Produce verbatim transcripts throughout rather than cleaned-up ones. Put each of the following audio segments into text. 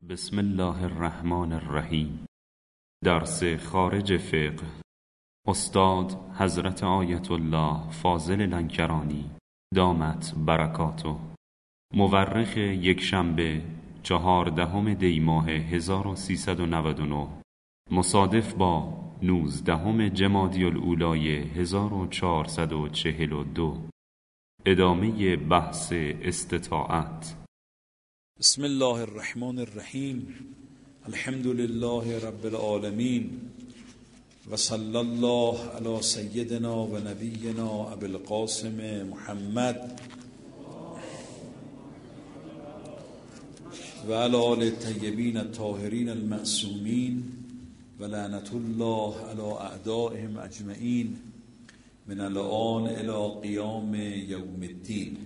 بسم الله الرحمن الرحیم. درس خارج فقه، استاد حضرت آیت الله فاضل لنکرانی دامت برکاته، مورخ یکشنبه چهاردهم دی ماه هزار و سیصد و نود و نه مصادف با نوزدهم جمادی الاولی هزار و چهارصد و چهل و دو. ادامه بحث استطاعت. بسم الله الرحمن الرحیم. الحمد لله رب العالمین و صلی الله علی سیدنا و نبینا ابی القاسم محمد و علی آل الطیبین الطاهرین المعصومین و لعنت الله علی اعدائهم اجمعین من الآن الی قیام یوم الدین.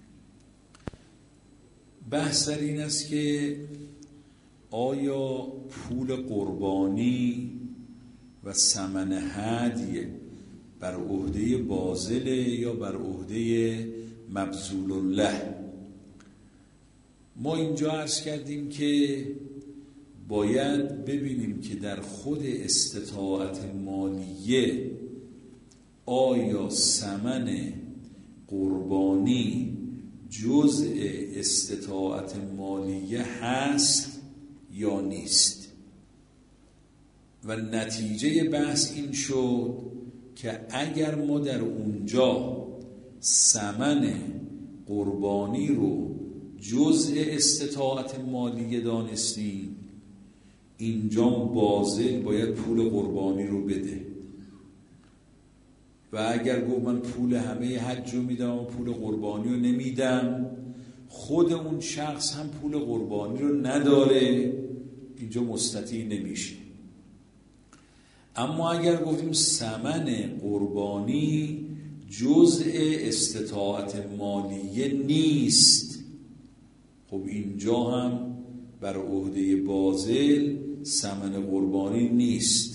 بحث در این است که آیا پول قربانی و ثمن هدی بر عهده باذل یا بر عهده مبذول له؟ ما اینجا عرض کردیم که باید ببینیم که در خود استطاعت مالیه آیا ثمن قربانی جزء استطاعت مالیه هست یا نیست. و نتیجه بحث این شد که اگر ما در اونجا ثمن قربانی رو جزء استطاعت مالیه دانستیم، اینجا باذل باید پول قربانی رو بده. و اگر گفت من پول همه حج رو میدم و پول قربانی رو نمیدم، خود اون شخص هم پول قربانی رو نداره، اینجا مستطیع نمیشه. اما اگر گفتیم ثمن قربانی جزء استطاعت مالیه نیست، خب اینجا هم بر عهده باذل ثمن قربانی نیست.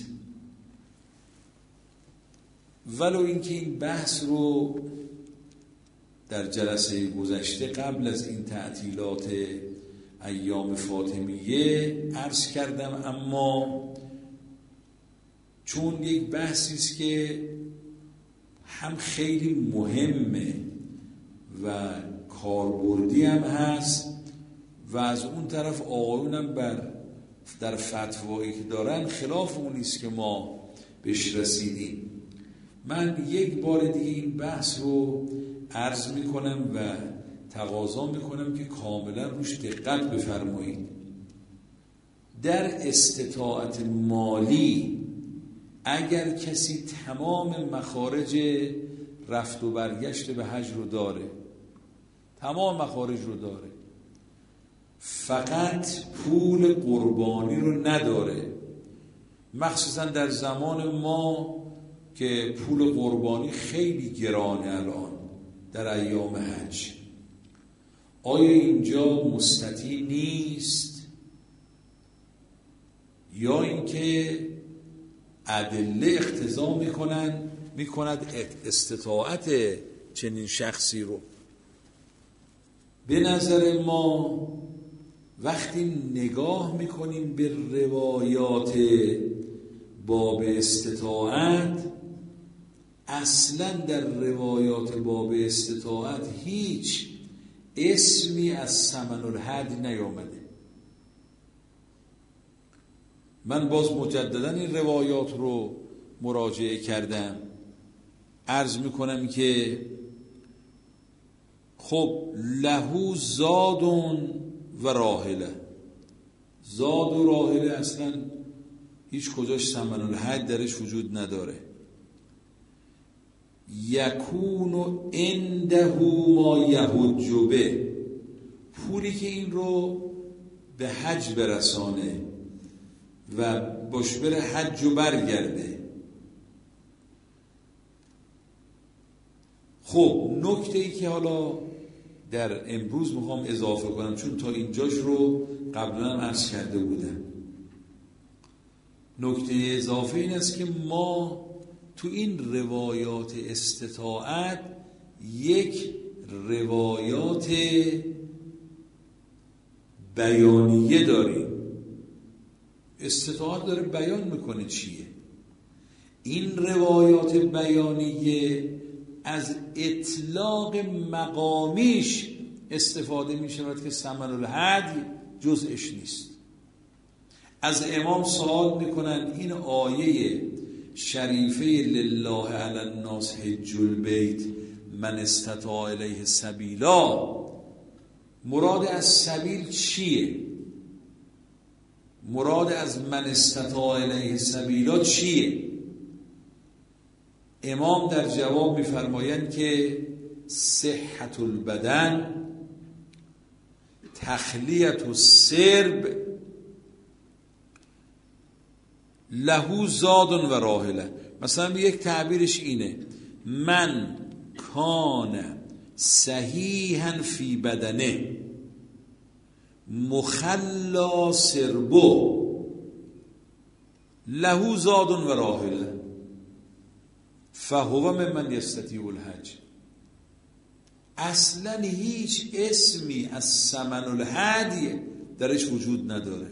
ولو اینکه این بحث رو در جلسه گذشته قبل از این تعطیلات ایام فاطمیه عرض کردم، اما چون یک بحثی است که هم خیلی مهمه و کاربردی هم هست و از اون طرف آقایون هم بر در فتوایی که دارن خلاف اون است که ما بهش رسیدیم، من یک بار دیگه این بحث رو عرض میکنم و تقاضا میکنم که کاملا روش دقت بفرمایید. در استطاعت مالی اگر کسی تمام مخارج رفت و برگشت به حج رو داره، تمام مخارج رو داره، فقط پول قربانی رو نداره، مخصوصا در زمان ما که پول قربانی خیلی گرانه الان در ایام حج، آیا اینجا مستطیع نیست یا اینکه ادله اقتضا میکنن میکند استطاعت چنین شخصی رو؟ به نظر ما وقتی نگاه میکنیم به روایات باب استطاعت، اصلا در روایات باب استطاعت هیچ اسمی از ثمن الهدی نیامده. من باز مجددا این روایات رو مراجعه کردم، عرض میکنم که خب لهو زادون و راحله، زاد و راحله اصلا هیچ کجاش ثمن الهدی درش وجود نداره. یکون عنده ما یحج به، پولی که این رو به حج برسانه و باش بره حج و برگرده. خب نکته ای که حالا در امروز میخوام اضافه کنم، چون تا اینجاش رو قبلا عرض کرده بودم، نکته اضافه این است که ما تو این روایات استطاعت یک روایات بیانیه داریم. استطاعت داره بیان میکنه چیه. این روایات بیانیه از اطلاق مقامیش استفاده می شود که ثمن الهدی جزءش نیست. از امام سوال میکنن این آیه شریفه لله علی الناس حج البیت من استطاع الیه سبیلا، مراد از سبیل چیه؟ مراد از من استطاع الیه سبیلا چیه؟ امام در جواب میفرمایند که صحت البدن، تخلیت السرب، لهو زاد و راحله. مثلا یک تعبیرش اینه من کان صحیحا فی بدنه مخلا سربو لهو زاد و راحله فهو ممن یستطیع الحج. اصلا هیچ اسمی از ثمن الهدی درش وجود نداره.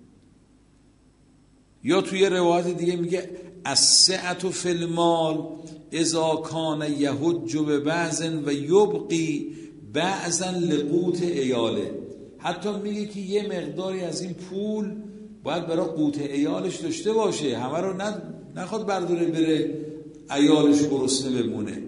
یا توی روایت دیگه میگه السعة فی المال اذا کان یحج ببعض و یبقی بعضا لقوت عیاله. حتی میگه که یه مقداری از این پول باید برای قوت عیالش داشته باشه، همه رو نخواد برداره بره عیالش گرسنه بمونه.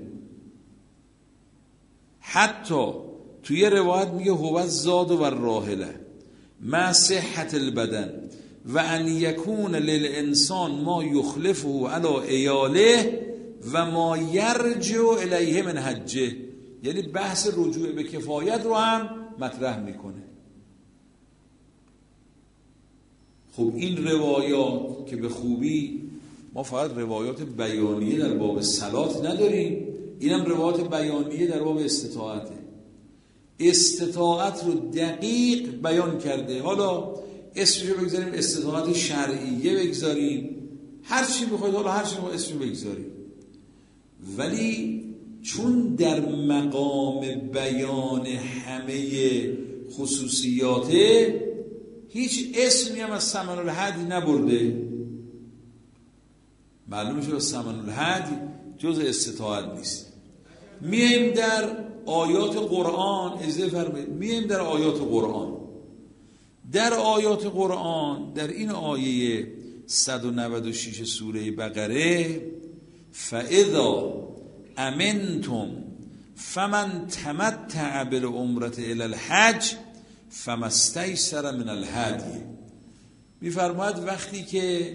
حتی توی روایت میگه هو زاد و راحله مع صحت البدن و ان یکون للانسان ما یخلفه علی عیاله و ما یرجع الیه من حجه. یعنی بحث رجوع به کفایت رو هم مطرح میکنه. خب این روایات که به خوبی ما فقط روایات بیانیه در باب صلات نداریم، اینم روایات بیانیه در باب استطاعته. استطاعت رو دقیق بیان کرده. حالا اسمشو بگذاریم استطاعت شرعیه بگذاریم، هر چی بخواید، حالا هر چی بخواید اسمشو بگذاریم، ولی چون در مقام بیان همه خصوصیاته هیچ اسمی هم از ثمن الهدی نبرده، معلومه که ثمن الهدی جز استطاعت نیست. میایم در آیات قرآن، اجازه فرمایید، میایم در آیات قرآن. در آیات قرآن در این آیه صد و نود و شش سوره بقره فاذا امنتم فمن تمتع بالعمرة الی الحج فما استیسر من الهدی. میفرماید وقتی که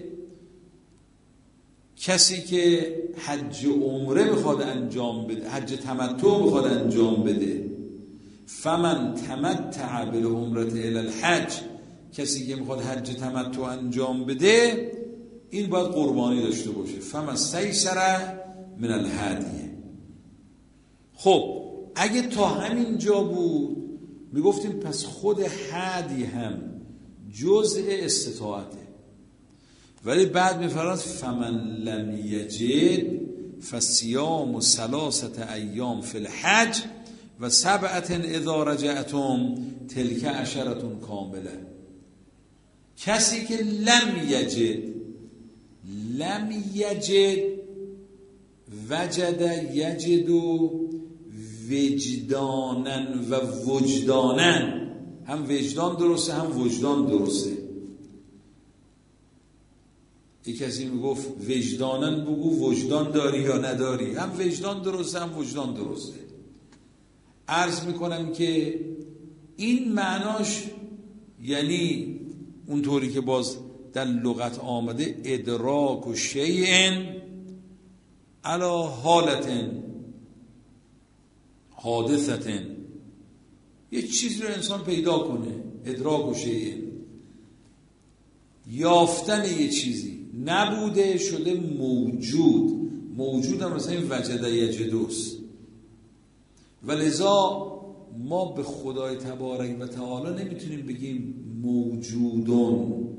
کسی که حج عمره میخواد انجام بده، حج تمتع میخواد انجام بده، فمن تمتع بالعمرة الی الحج، کسی که میخواد حج تمتع انجام بده این باید قربانی داشته باشه. فما استیسر من الهدی. خب اگه تا همین جا بود میگفتیم پس خود هدی هم جزء استطاعته، ولی بعد میفرماید فمن لم یجد فصیام ثلاثه ایام فی الحج و سبعه اذا رجعتم تلک عشرة کامله. کسی که لم یجد، لم یجد وجد یجد وجدانن و وجدانن، هم وجدان درسته هم وجدان درسته. یک کسی میگفت وجدانن بگو وجدان داری یا نداری، هم وجدان درسته هم وجدان درسته. عرض میکنم که این معناش یعنی اونطوری که باز در لغت آمده ادراک و شیئن علی حالتن حادثتن، یه چیزی رو انسان پیدا کنه، ادراک و شیئن، یافتن یه چیزی نبوده شده موجود، موجود هم مثلا این وجد یجدوست. و لذا ما به خدای تبارک و تعالی نمیتونیم بگیم موجودون،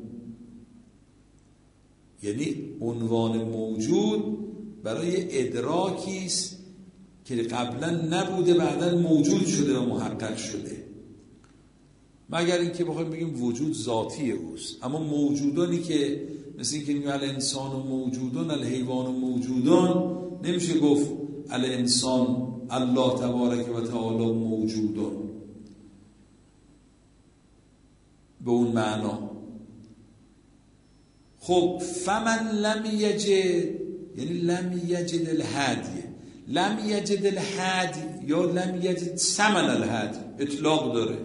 یعنی عنوان موجود برای ادراکی است که قبلا نبوده بعدا موجود شده و محقق شده. مگر اینکه بخوایم بگیم وجود ذاتی اوست. اما موجودانی که مثل اینکه میگیم الانسان و موجودون، الحیوان و موجودون، نمیشه گفت الانسان الله تبارک و تعالی موجودون به اون معنا. خب فمن لم یجد، یعنی لم یجد الهدی، لم یجد الهدی یا لم یجد ثمن الهدی اطلاق داره.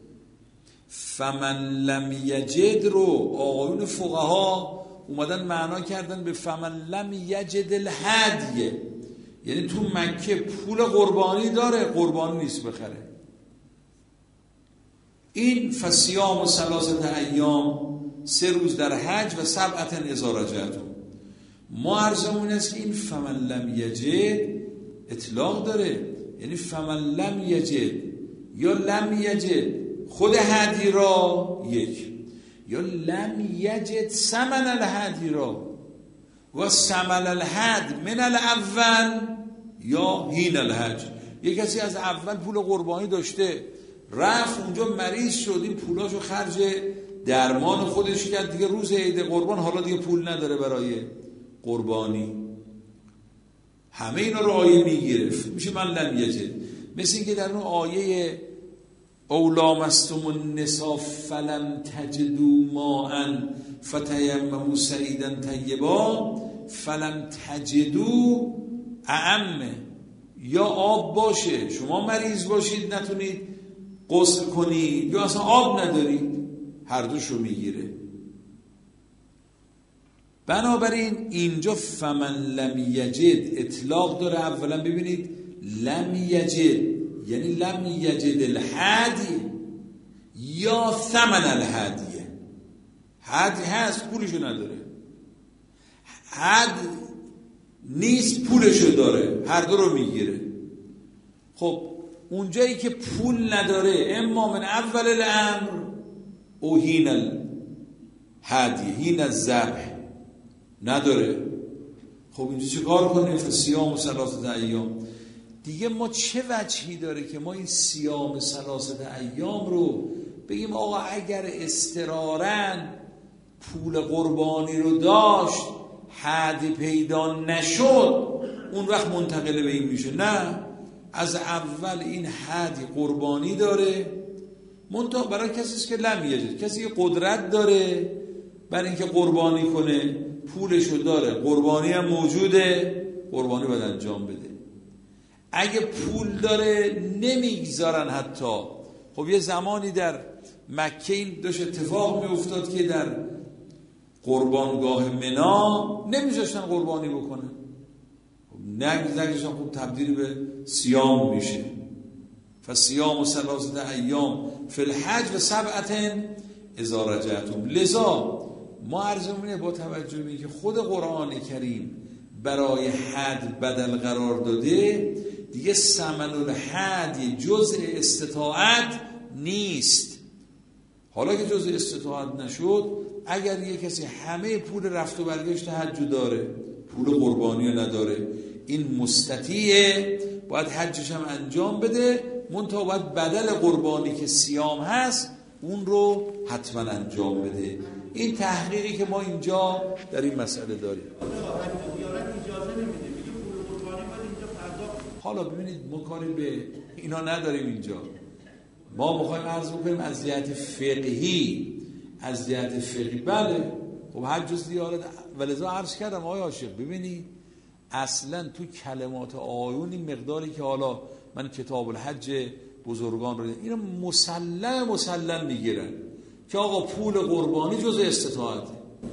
فمن لم یجد رو آقایون فقها اومدن معنا کردن به فمن لم یجد الهدی، یعنی تو مکه پول قربانی داره، قربانی نیست بخره. این فصیام و ثلاثه ایام، سه روز در حج و سبعة اذا رجعتم. ما عرضمون است که این فمن لم یجد اطلاق داره، یعنی فمن لم یجد یا لم یجد خود هدی را یک، یا لم یجد ثمن الهدی را و ثمن الهد من الاول یا حین الحج. یک کسی از اول پول قربانی داشته، رفت اونجا مریض شد، این پولاشو خرج درمان خودش کرد، دیگه روز عید قربان حالا دیگه پول نداره برای قربانی، همه اینا رو آیه میگرفت، میشه من لم یجد. مثل اینکه در اون آیه اولامستم النساء فلم تجدوا ماء فتیمموا صعیدا طیبا، فلم تجدوا اعم، یا آب باشه شما مریض باشید نتونید غسل کنید، یا اصلا آب ندارید، هر دوشو میگیره. بنابراین اینجا فمن لم یجد اطلاق داره. اولا ببینید لم یجد یعنی لم یجد الهدی یا ثمن الهدیه. هدی هست پولشو نداره، هد نیست پولشو داره، هر دو رو میگیره. خب اونجایی که پول نداره اما من اول الامر او هین الهدی، هین الذبح نداره. خب اینجا چه کار کنیم؟ فصیام و ثلاثه ایام. دیگه ما چه وجهی داره که ما این صیام ثلاثه ایام رو بگیم آقا اگر اضطرارا پول قربانی رو داشت حدی پیدا نشد اون وقت منتقل به این میشه؟ نه، از اول این حدی قربانی داره، منتها برای کسی که لم یجد، کسی که قدرت داره برای اینکه قربانی کنه، پولشو داره، قربانی هم موجوده، قربانی باید انجام بده. اگه پول داره نمیگذارن حتی. خب یه زمانی در مکه این داشت اتفاق می افتاد که در قربانگاه منا نمیذاشتن قربانی بکنن، نگذاشتن، خب تبدیل به صیام میشه. فصیام و ثلاثه ایام فی الحج و سبعة اذا رجعتم. لذا ما عرضمونه با توجه به اینکه خود قرآن کریم برای حد بدل قرار داده، دیگه ثمن الحد جزء استطاعت نیست. حالا که جزء استطاعت نشد، اگر یه کسی همه پول رفت و برگشت حج داره، پول قربانی نداره، این مستطیعه، باید حجش هم انجام بده، منتها باید بدل قربانی که صیام هست اون رو حتما انجام بده. این تحقیقی که ما اینجا در این مسئله داریم. حالا ببینید ما کاری به اینا نداریم اینجا. ما میخوایم عرض بکنیم از جهت فقهی، از جهت فقهی بله خب هر جز دیارت. ولذا عرض کردم آقای عاشق ببینید اصلا تو کلمات آیون این مقداری که حالا من کتاب الحج بزرگان رو اینا مسلم مسلم میگیرن که آقا پول قربانی جزء استطاعته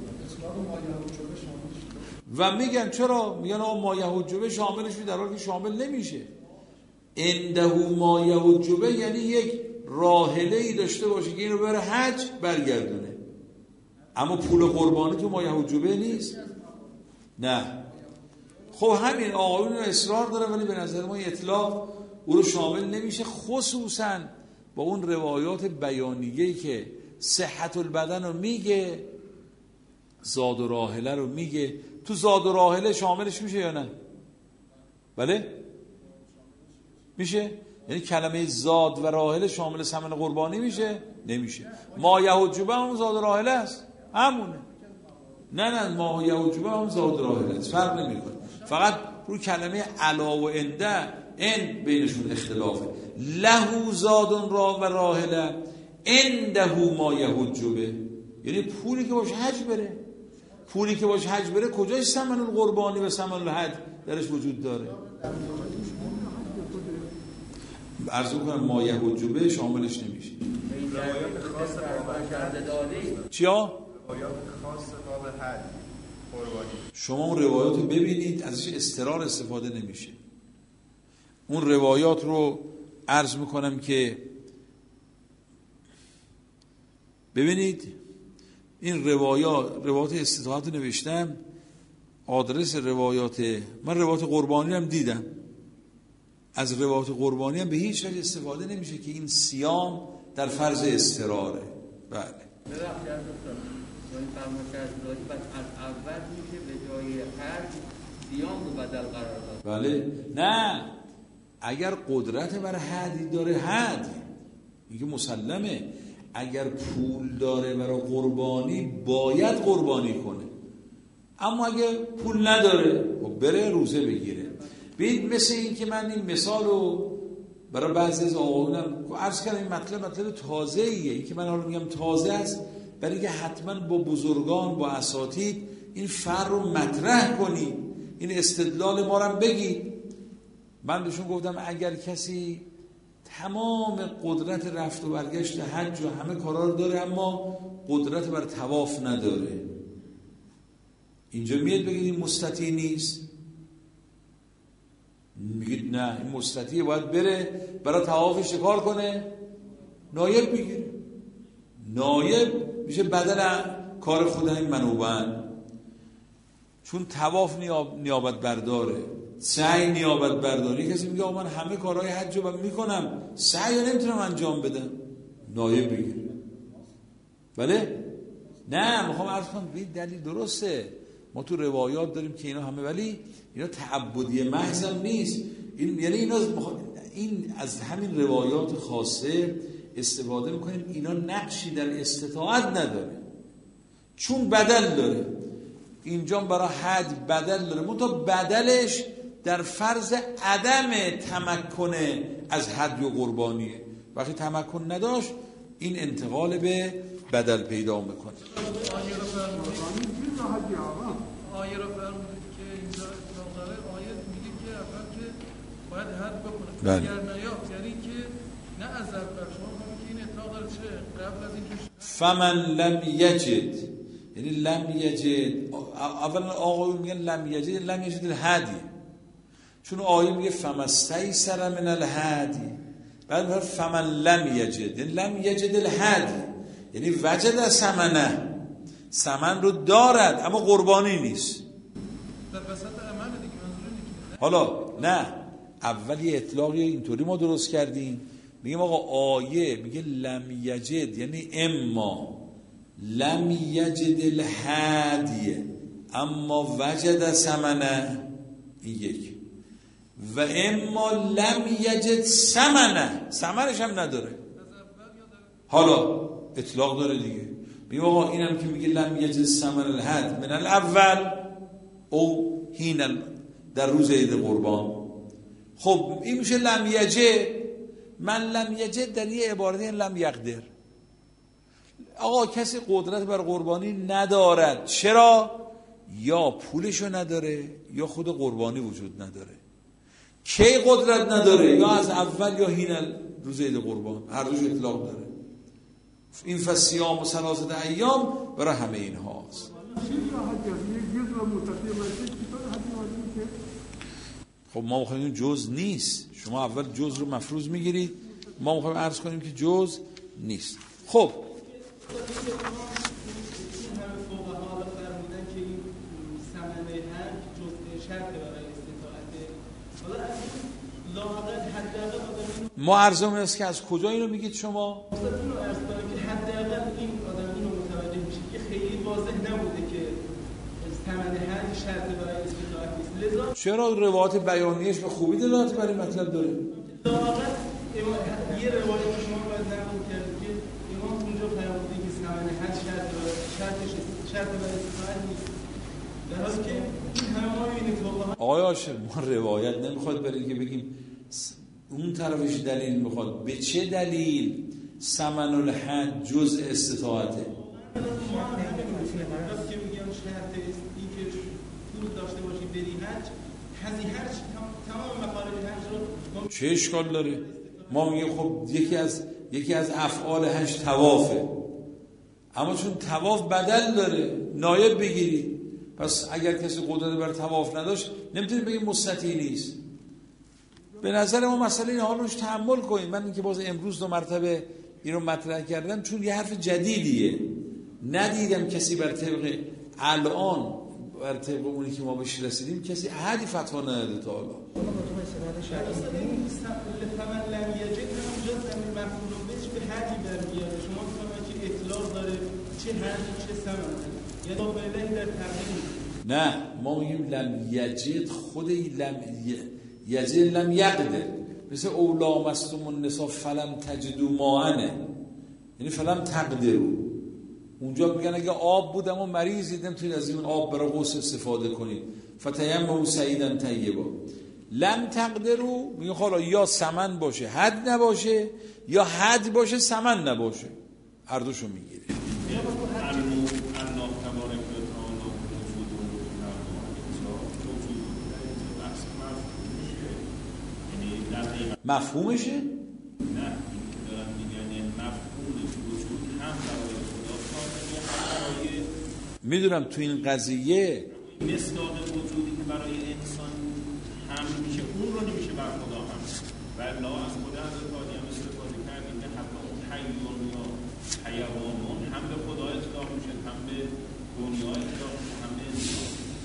و میگن چرا؟ میگن آقا ما یحجبه شاملش می، در حالی که شامل نمیشه. انده ما یحجبه یعنی یک راحله ای داشته باشه که اینو بره حج برگردونه، اما پول قربانی تو ما یحجبه نیست. نه خب همین آقایون اصرار داره، ولی به نظر ما اطلاق او رو شامل نمیشه، خصوصا با اون روایات بیانیه‌ای که صحت البدن رو میگه، زاد و راحله رو میگه. تو زاد و راحله شاملش میشه یا نه؟ بله میشه. یعنی کلمه زاد و راحله شامل ثمن قربانی میشه. نمیشه. ما یحجب هم زاد راحله است، همونه. نه نه ما یحجب هم زاد راحله است، فرق نمیکنه. فقط رو کلمه علا و انده ان بینشون اختلافه. له زاد را و راحله انده ما یحجبه، یعنی پولی که باشه حج بره. پولی که باشه حج بره کجای ثمن القربانی و ثمن الحج درش وجود داره؟ عرض می‌کنم ما یحجبه شاملش نمیشه. روایات خاص قابل چیا؟ روایات خاص قابل حج قربانی. شما اون روایات رو ببینید، ازش استرار استفاده نمیشه. اون روایات رو عرض میکنم که ببینید، این روایات روایات استطاعت رو نوشتم، آدرس روایات، من روایات قربانی هم دیدم. از روایات قربانی هم به هیچ وجه استفاده نمیشه که این صیام در فرض استراره. بله. یعنی فرمایش از داری بعد از اول میشه به جای هر صیام رو بدل قرار داد. بله. نه اگر قدرت بر حدی داره حد میگه مسلمه. اگر پول داره برای قربانی باید قربانی کنه، اما اگه پول نداره خب بره روزه بگیره. ببین مثل این که من این مثال رو برای بعضی از آقایونم عرض کردم، این مطلب مطلب تازه ایه. این که من حالا میگم تازه است برای اینکه حتما با بزرگان با اساتید این فر رو مطرح کنید، این استدلال ما رو بگید. من بهشون گفتم اگر کسی تمام قدرت رفت و برگشت حج و همه کارا رو داره اما قدرت بر طواف نداره، اینجا میاد بگید این مستطیع نیست؟ میگید نه این مستطیع، باید بره برای طواف شکار کنه، نایب بگیره. نایب میشه بدل کار خود این منوبن، چون طواف نیاب... نیابت برداره، سعی نیابت برداره. کسی میگه من همه کارهای حج رو میکنم، سعی رو نمیتونم انجام بدم، نایب بگیره. بله؟ نه میخوام عرض کنم ببین دلیل درسته، ما تو روایات داریم که اینا همه، ولی اینا تعبدی محض هم نیست. این یعنی اینا این از همین روایات خاصه استفاده میکنیم، اینا نقشی در استطاعت نداره چون بدل داره. اینجا برای حج بدل داره، منتها بدلش در فرض عدم تمکن از حج و قربانیه. وقتی تمکن نداشت این انتقال به بدل پیدا میکنه. آیه رو فرمودید که اینجا اطلاق داره، آیه میگه که اول که باید حد بکنه، اگر نیافت یعنی که نه از اول. شما میگید که این اطلاق داره چه قبل از اینکه فمن لم یجد، یعنی لم یجد، اولا آقایون میگن لم یجد لم یجد الهدی، چون آیه میگه فمستیسر من الهدی، بعد میگه فمن لم یجد، یعنی لم یجد الهدی، یعنی وجد ثمنه، ثمن رو دارد اما قربانی نیست. در وسط عمل دیگه منظور اینه. حالا نه اول یه اطلاقی اینطوری ما درست کردیم، میگیم آقا آیه میگه لم یجد یعنی اما لم یجد الهدی اما وجد ثمنه، این یک، و اما لم یجد ثمنه، ثمنش هم نداره. حالا اطلاق داره دیگه، میگه آقا اینم که میگه لم یجد ثمن الحد من الاول او هین در روز عید قربان، خب این میشه لم یجد. من لم یجد در یه عبارتی لم یقدر، آقا کسی قدرت بر قربانی ندارد. چرا؟ یا پولشو نداره یا خود قربانی وجود نداره. کی قدرت نداره؟ یا از اول یا هین روز عید قربان، هر دوش اطلاق داره. این فصیام و ثلاثه ایام برای همه این هاست. خب ما میخوایم جز نیست، شما اول جز رو مفروض میگیرید، ما میخوایم عرض کنیم که جز نیست. خب ما عرضم است که از کجا اینو میگید شما؟ چرا روایت بیانیش به خوبی دلالت بر این مطلب داره؟ یه روایت شما باید نقل کردید که امام حد شرط شرطش شرط برای استفاده نیست، در حالی که این همه ما می‌بینیم واقعا. آقای عاشق، ما روایت نمیخواد بریم که بگیم اون طرفش دلیل میخواد. به چه دلیل ثمن الحج جزء استطاعته؟ ما هم نمی‌گیم که میگم شرط این که پول داشته باشی بری حج، هزی هر تمام مخارج حج رو چه اشکال داره؟ ما میگیم خب یکی از یکی از افعال حج طوافه، اما چون طواف بدل داره نایب بگیری، پس اگر کسی قدرت بر طواف نداشت نمیتونی بگیم مستطیع نیست. به نظر ما مسئله این حال روش تحمل کنید. من اینکه باز امروز دو مرتبه این رو مطرح کردم چون یه حرف جدیدیه، ندیدم کسی بر طبق الان بر طبق اونی که ما بهش رسیدیم کسی احدی فتوا نداده تا حالا. فمن لم یجد هم جز من مفعول بهش به حدی برمیاد. شما میفهمید که اطلاق داره چه حدی چه ثمن، یعنی با بلای در تقدیم. نه، ما میگیم لم یجد، خود لم یجد لم یقدر، مثل اولا مستم النساء فلم تجدوا ماء، یعنی فلم تقدروا. اونجا میگن اگه آب بود اما مریضید نمیتونید از این آب برای غسل استفاده کنید، فتیمموا صعیدا طیبا. لم تقدروا میگه حالا یا سمن باشه حد نباشه، یا حد باشه سمن نباشه، هر دوشو میگیره. مفهومشه؟ نه، این که دارن میگن مفهوم وجود هم برای خدا کامل، برای میدونم تو این قضیه مصداق وجودی که برای انسان هم میشه اون رو نمیشه بر خدا هم. و الله از خدا حضرت آدی هم استفاده کردیم که حتی اون حیوان یا حیوانون هم به خدا اطلاق میشه، هم به دنیا اطلاق میشه، هم به انسان.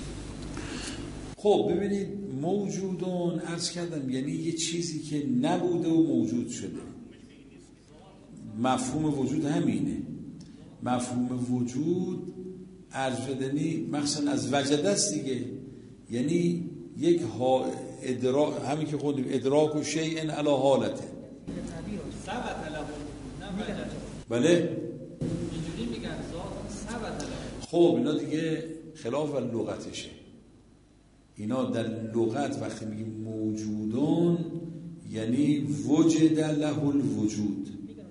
خب ببینید موجودون عرض کردم یعنی یه چیزی که نبوده و موجود شده. مفهوم وجود همینه. مفهوم وجود عرض شدنی مخصوصا از وجد است دیگه، یعنی یک ها ادراک، همین که خودیم ادراک و شیء علی حالته. بله اینجوری میگن ذات ثبت. خب اینا دیگه خلاف لغتشه. اینا در لغت وقتی میگیم موجودون یعنی وجد له الوجود،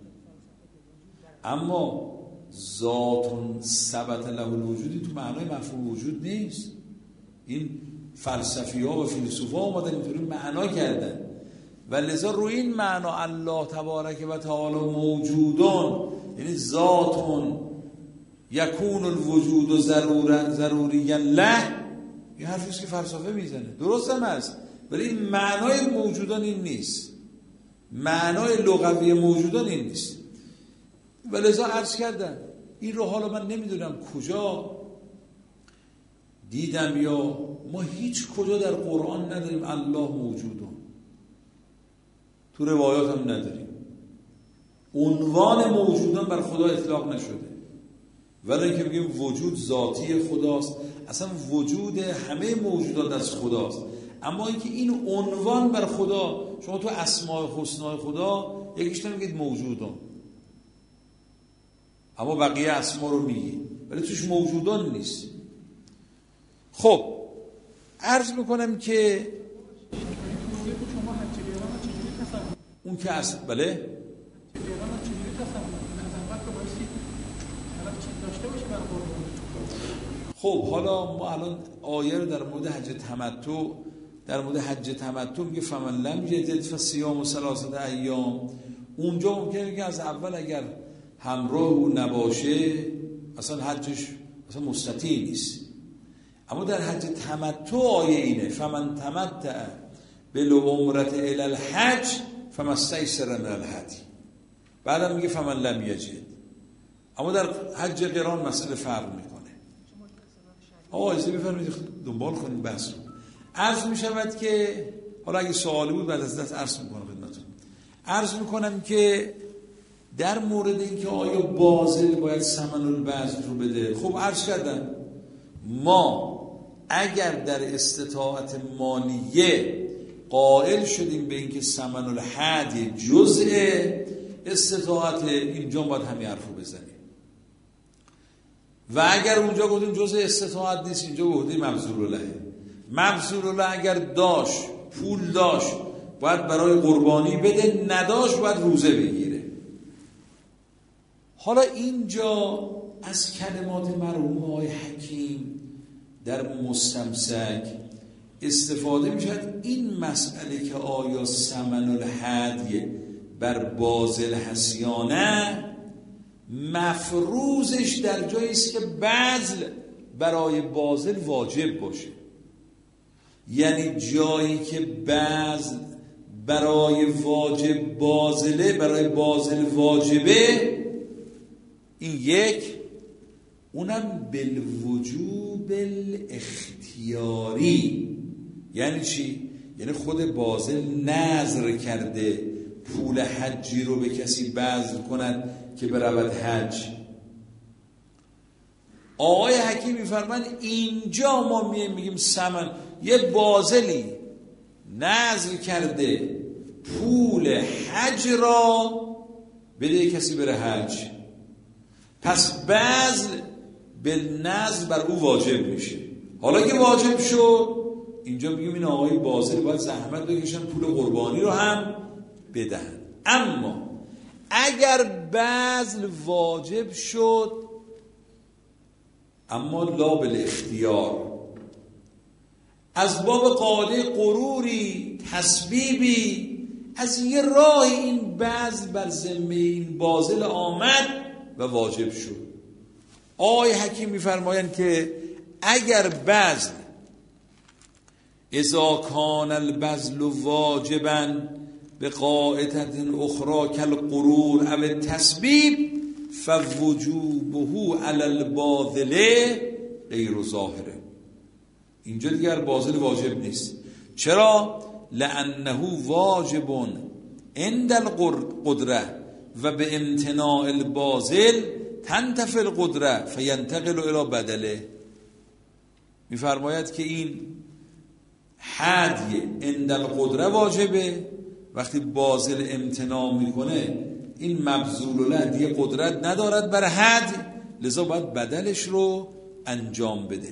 اما ذاتون ثبت له الوجودی تو معنای مفهوم وجود نیست. این فلسفی ها و فیلسوفا اومدن اینطوری معنا کردن و لذا روی این معنا الله تبارک و تعالی موجودون یعنی ذاتون یکون الوجود ضرورا ضروریا له، این حرفیست که فلسفه میزنه، درست هم هست، ولی این معنای موجودان این نیست، معنای لغوی موجودان این نیست. و لذا عرض کردم این رو حالا من نمیدونم کجا دیدم یا ما هیچ کجا در قرآن نداریم الله موجودون، تو روایات هم نداریم، عنوان موجودان بر خدا اطلاق نشده، ولی اینکه بگیم وجود ذاتی خداست، اصلا وجود همه موجودات از خداست، اما اینکه این عنوان بر خدا، شما تو اسماء حسنا خدا یکیش نمیگید موجودون اما بقیه اسما رو میگید ولی توش موجودان نیست. خب عرض میکنم که اون که اصلا بله خب حالا ما الان آیه رو در مورد حج تمتع در مورد حج تمتع میگه فمن لم یجد فصیام ثلاثه ایام. اونجا ممکنه که از اول اگر همراه او نباشه اصلا حجش اصلا مستطیع نیست، اما در حج تمتع آیه اینه فمن تمتع بالعمرة الی الحج فما استیسر من الهدی، بعدم میگه فمن لم یجد. اما در حج قران مسئله فرق میکنه. آقا ایزه بفرمایید دنبال کنیم بحث رو. عرض میشود که حالا اگه سوالی بود بعد از دست عرض میکنم خدمتتون. عرض میکنم که در مورد اینکه آیا باذل باید ثمن البذل رو بده، خب عرض کردم ما اگر در استطاعت مالیه قائل شدیم به اینکه ثمن الحد جزء استطاعت، اینجا باید همین حرفو بزنیم. و اگر اونجا گفتیم جزء استطاعت نیست، اینجا گفتیم مبذول له. مبذول له اگر داشت، پول داشت، باید برای قربانی بده، نداشت باید روزه بگیره. حالا اینجا از کلمات مرحوم آقای حکیم در مستمسک استفاده میشد این مسئله که آیا ثمن الهدی بر باذل هست یا نه، مفروضش در جایی است که بذل برای باذل واجب باشه. یعنی جایی که بذل برای واجب باذله، برای باذل واجبه، این یک، اونم بالوجوب الاختیاری. یعنی چی؟ یعنی خود باذل نذر کرده پول حجی رو به کسی بذل کند که برود حج. آقای حکیم میفرمایند اینجا ما میگیم ثمن، یه باذلی نذر کرده پول حج را بده کسی بره حج، پس بذل به نذر بر او واجب میشه. حالا که واجب شد، اینجا میگیم این آقای باذل باید زحمت بکشن پول قربانی رو هم بدهن. اما اگر بذل واجب شد اما لا بالاختیار، از باب قاعده غروری تسبیبی، از یه راه این بذل بر ذمه این باذل آمد و واجب شد. آقای حکیم میفرمایند که اگر بذل اذا کان البذل واجبا بقاعدة اخرى كالقرور او التسبیب فوجوبه علی الباذل غیر ظاهره. اینجا دیگر باذل واجب نیست. چرا؟ لانه واجب عند القدره و به امتناع الباذل تنتفی القدره فینتقل الی بدله. میفرماید که این هدی عند القدره واجبه، وقتی باذل امتناع میکنه این مبذول له دیگه قدرت ندارد بر حد، لذا باید بدلش رو انجام بده.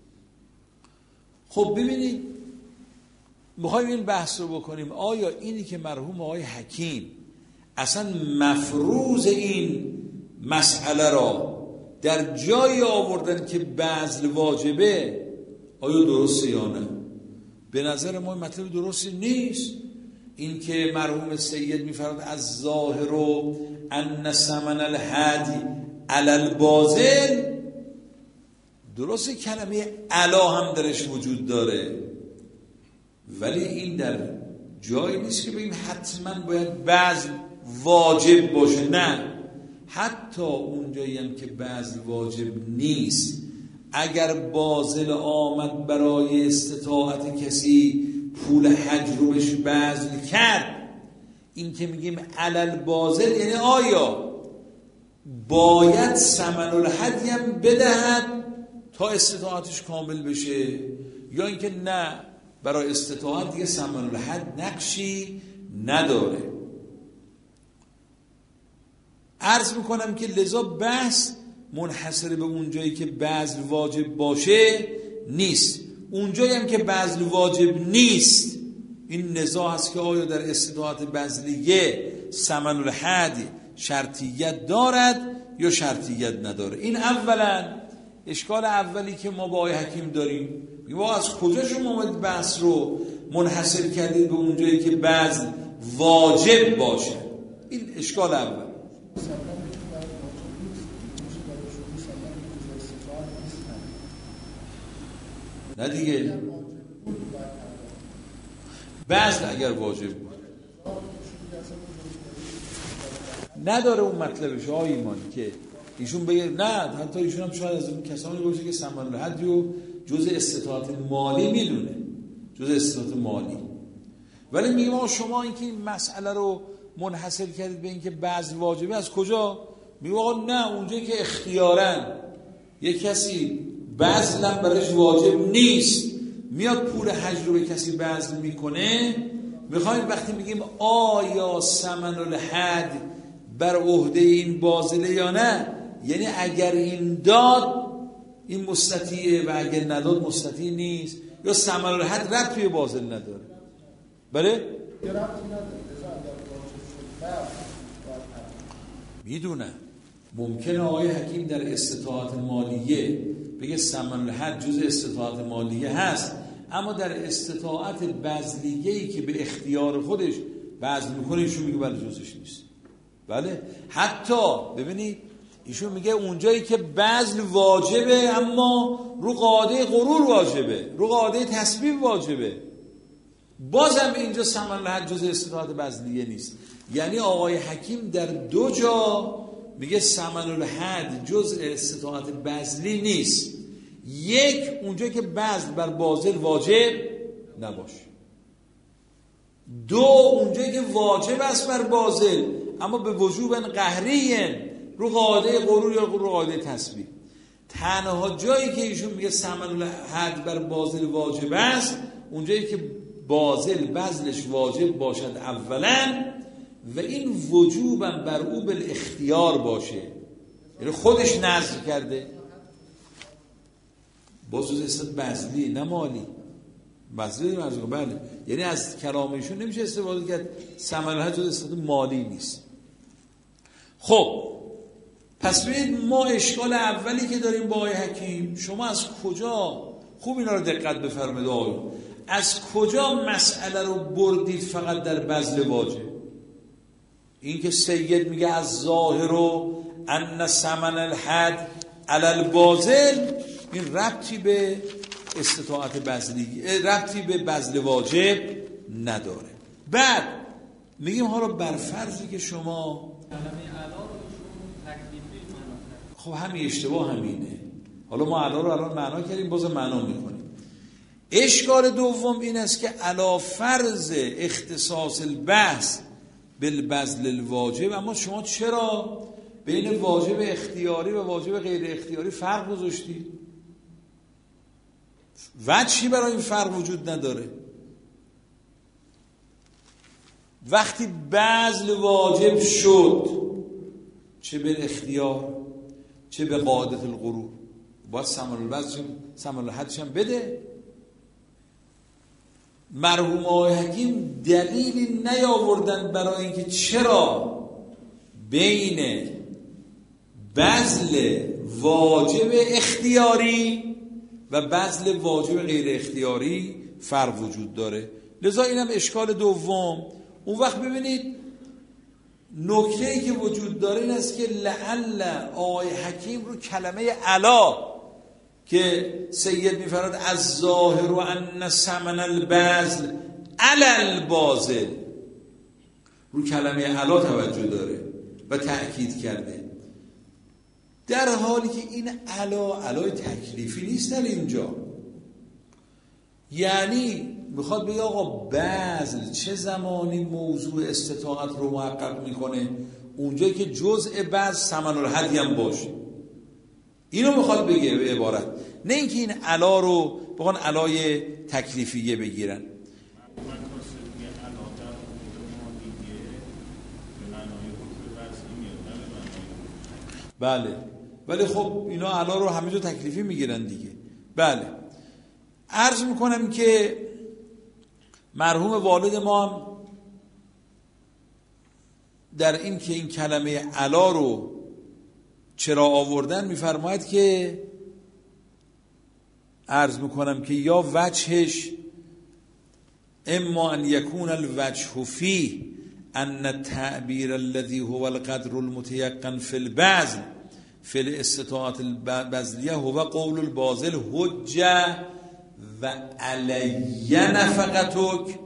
خب ببینید، میخوایم این بحث رو بکنیم آیا اینی که مرحوم آقای حکیم اصلا مفروض این مسئله را در جایی آوردن که بذل واجبه، آیا درسته یا نه؟ به نظر ما مطلب درستی نیست. این که مرحوم سید میفرماد از ظاهر و ان ثمن الهدی علی الباذل، درسته کلمه علا هم درش وجود داره، ولی این در جایی نیست که بگیم حتما باید بذل واجب باشه. نه، حتی اونجایی هم که بذل واجب نیست، اگر باذل آمد برای استطاعت کسی پول حج رو بهش بذل کرد، این که میگیم علل باذل یعنی آیا باید ثمن الهدی هم بدهد تا استطاعتش کامل بشه، یا اینکه نه، برای استطاعت دیگه ثمن الهدی نقشی نداره. عرض میکنم که لذا بحث منحصر به اونجایی که بذل واجب باشه نیست. اونجایی هم که بذل واجب نیست، این نزاع هست که آیا در استطاعت بذلیه ثمن الهدی شرطیت دارد یا شرطیت نداره. این اولا اشکال اولی که ما با آقای حکیم داریم. ما از کجا شما اومدید بحث رو منحصر کردید به اونجایی که بذل واجب باشه؟ این اشکال اول. نه دیگه، بذل اگر واجب بود نداره اون مطلبش آقای ایمانی که ایشون بگه نه، حتی ایشون هم شاید از اون کسانی باشه که ثمن الهدی رو جزء استطاعت مالی میدونه، جزء استطاعت مالی. ولی میگم آقا شما اینکه این مسئله رو منحصر کردید به اینکه بذل واجبه، از کجا؟ میگم آقا نه، اونجایی که اختیاراً یک کسی بذل هم برایش واجب نیست، میاد پول حج رو به کسی بذل میکنه، میخوایم وقتی میگیم آیا ثمن الهدی بر عهده این باذله یا نه، یعنی اگر این داد این مستطیعه و اگر نداد مستطیع نیست، یا ثمن الحد ربطی به بازل نداره. بله؟ میدونم ممکنه آقای حکیم در استطاعت مالیه بگه ثمن الحد جز استطاعت مالیه هست، اما در استطاعت بذلیه‌ای که به اختیار خودش بذل میکنه ایشون میگه بله جزش نیست. بله، حتی ببینید ایشون میگه اونجایی که بذل واجبه اما رو قاعده غرور واجبه، رو قاعده تسبیب واجبه، بازم اینجا ثمن الحد جز استطاعت بذلیه نیست. یعنی آقای حکیم در دو جا میگه ثمن الحد جز استطاعت بذلی نیست. یک، اونجا که بذل بر بازل واجب نباشه. دو، اونجا که واجب است بر بازل اما به وجوب قهری رو قاعده غرور یا رو قاعده تسبیح. تنها جایی که ایشون میگه ثمن الحد بر بازل واجب است اونجایی که بازل بذلش واجب باشد اولا و این وجوبم بر او بالاختیار باشه، یعنی خودش نذر کرده. باز جز استطاعت بذلی نه مالی. بذلی مرزقه بله، یعنی از کلامشون نمیشه استفاده کرد ثمن الحد جز استطاعت مالی نیست. خب پس ببینید ما اشکال اولی که داریم با آقای حکیم، شما از کجا خوب اینا رو دقت بفرمایید آقایون، از کجا مسئله رو بردید فقط در بذل واجب؟ این که سید میگه از ظاهر و ان ثمن الحد علی الباذل، این ربطی به استطاعت بذلی، ربطی به بذل واجب نداره. بعد میگیم حالا بر فرضی که شما خب همین اشتباه همینه، حالا ما علا رو الان معنا کردیم باز معنا میکنیم. اشکال دوم این است که علا فرض اختصاص البحث بالبذل الواجب، اما شما چرا بین واجب اختیاری و واجب غیر اختیاری فرق گذاشتید؟ وجهی برای این فرق وجود نداره. وقتی بذل واجب شد چه به اختیار چه به قاعده الغرور باید ثمن البذل ثمن الحدش هم بده. مرحوم آقای حکیم دلیلی نیاوردن برای اینکه چرا بین بذل واجب اختیاری و بذل واجب غیر اختیاری فرق وجود داره. لذا اینم اشکال دوم. اون وقت ببینید نکته‌ای که وجود داره این است که لعل آقای حکیم رو کلمه علا که سید میفرماد از ظاهر و ان ثمن البذل علی الباذل، رو کلمه علا توجه داره و تأکید کرده، در حالی که این علا علای تکلیفی نیست در اینجا. یعنی میخواد بگه آقا بذل چه زمانی موضوع استطاعت رو محقق میکنه؟ اونجایی که جزء بذل ثمن الحدی هم باشه. اینو میخواد بگه به عبارت، نه اینکه این علا رو بخوان علای تکلیفیه بگیرن. بله ولی خب اینا علا رو همه جا تکلیفی میگیرن دیگه. بله عرض میکنم که مرحوم والد ما هم در این که این کلمه علا رو چرا آوردن میفرماید که عرض میکنم که یا وجهش اما ان یکون الوجه فیه ان التعبیر الذي هو القدر المتيقن في البذل في الاستطاعت البذلیه هو قول الباذل حجه و علی نفقتک.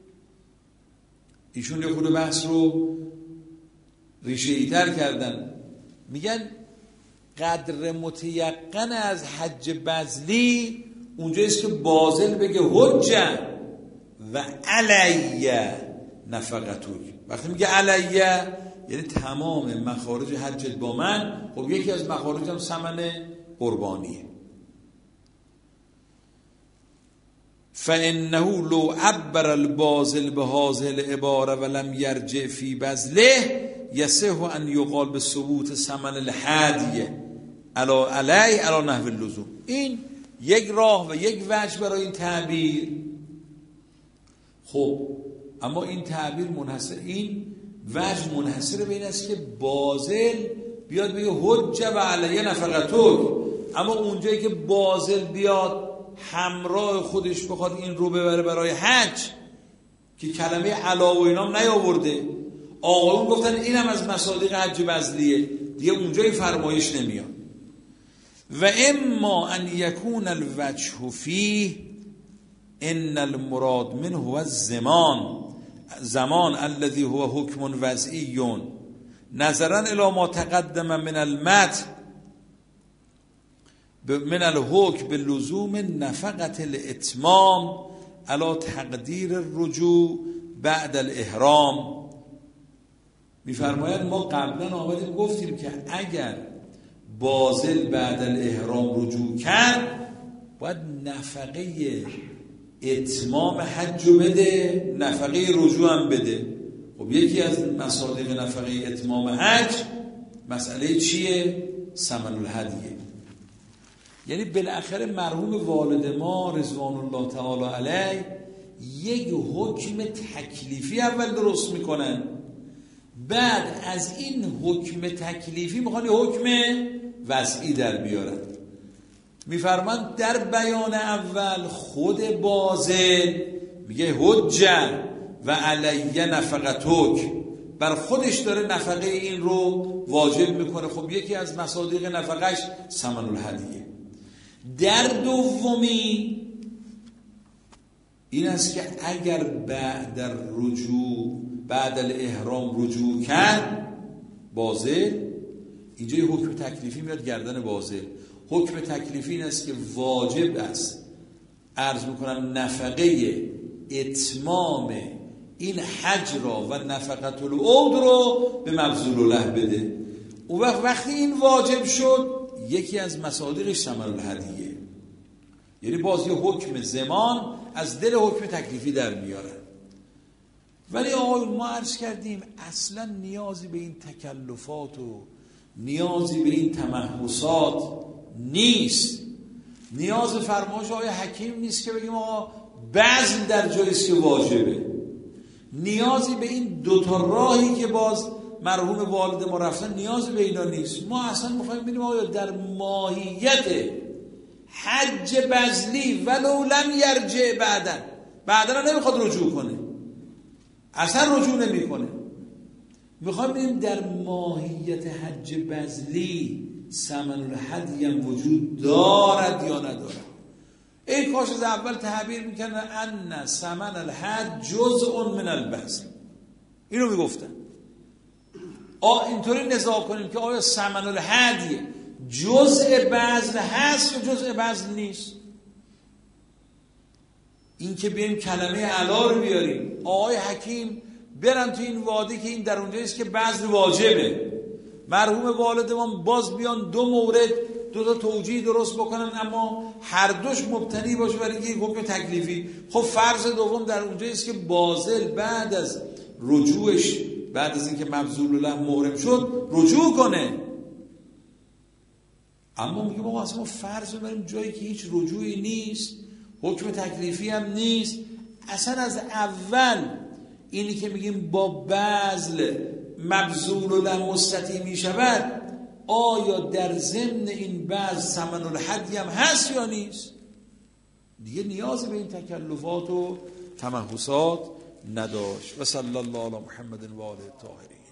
ایشون یه خود بحث رو ریشه ای تر کردن، میگن قدر متیقن از حج بذلی اونجاییست که باذل بگه حجه و علی نفقتک. وقتی میگه علیه یعنی تمام مخارج حجت با من، خب یکی از مخارج هم ثمن قربانیه. فانه لو عبر الباذل بهذه العباره ولم يرجع في بذله يصح ان يقال بثبوت ثمن الهدي علا علی علا نحو اللزوم. این یک راه و یک وجه برای این تعبیر. خب اما این تعبیر منحصر، این وجه منحصر به این است که باذل بیاد بگه حج و علیه نفقتک، اما اونجایی که باذل بیاد همراه خودش بخواد این رو ببره برای حج که کلمه علا و اینام نیاورده، آقایون گفتن اینم از مصادیق حج بذلیه، دیگه اونجای فرمایش نمیاد. و اما ان یکون الوجه فیه ان المراد منه هو الزمان زمان الذي هو حکم وضعی نظرا الی ما تقدم من المتن من الحکم بلزوم نفقة الاتمام علی تقدیر الرجوع بعد الاحرام. میفرماید ما قبلا آمدیم گفتیم که اگر باذل بعد الاحرام رجوع کرد باید نفقه اتمام حج رو بده، نفقه رجوع هم بده. خب یکی از مصادیق نفقه اتمام حج مسئله چیه؟ ثمن الهدیه. یعنی بالاخره مرحوم والد ما رضوان الله تعالی علیه یک حکم تکلیفی اول درست میکنن، بعد از این حکم تکلیفی میخوان یه حکم وضعی در بیارن. میفرمان در بیان اول خود باذل میگه حج و علیه نفقتک، بر خودش داره نفقه این رو واجب میکنه. خب یکی از مصادیق نفقش ثمن الهدیه. در دومی این است که اگر بعد در رجوع بعد الاحرام رجوع کرد باذل، اینجا یه حکم تکلیفی میاد گردن باذل. حکم تکلیفی این است که واجب است عرض میکنم نفقه اتمام این حج را و نفقت العود رو به مبذول له بده. اون وقت وقتی این واجب شد یکی از مصادیقش ثمن الهدیه، یعنی باز یه حکم زمان از دل حکم تکلیفی در میارن. ولی آقای ما عرض کردیم اصلا نیازی به این تکلفات و نیازی به این تمحصات نیست. نیاز فرمایش آقای حکیم نیست که بگیم آقا بذل در جاییست که واجبه. نیازی به این دوتا راهی که باز مرحوم والد ما رفتن نیازی به اینا نیست. ما اصلا میخوایم ببینیم آیا در ماهیت حج بذلی ولو لم یرجع بعدن بعدن نمیخواد رجوع کنه، اصلا رجوع نمی کنه، میخوایم ببینیم در ماهیت حج بذلی ثمن الهدی هم وجود دارد یا ندارد. ای کاش از اول تعبیر میکنن ان ثمن الهدی جزء من البذل، اینو میگفتن. آ اینطوری نزاع کنیم که آیا ثمن الهدی جزء بذل هست یا جزء بذل نیست. این که بیایم کلمه علا رو بیاریم آقای حکیم برن تو این وادی که این در اونجاییست که بذل واجبه، مرحوم والد ما باز بیان دو مورد دو تا توجیه درست بکنن اما هر دوش مبتنی باشه برای یک حکم تکلیفی. خب فرض دوم در اونجاییست که باذل بعد از رجوعش بعد از اینکه مبذول له محرم شد رجوع کنه، اما میگه ما اصلا فرض ببریم جایی که هیچ رجوعی نیست، حکم تکلیفی هم نیست، اصلا از اول اینی که میگیم با بذل مبذول له مستطیع میشود، آیا در ضمن این بذل ثمن الهدی هم هست یا نیست؟ دیگه نیازی به این تکلفات و تمحصات نداشت. و صلی الله علی محمد و آله الطاهرین.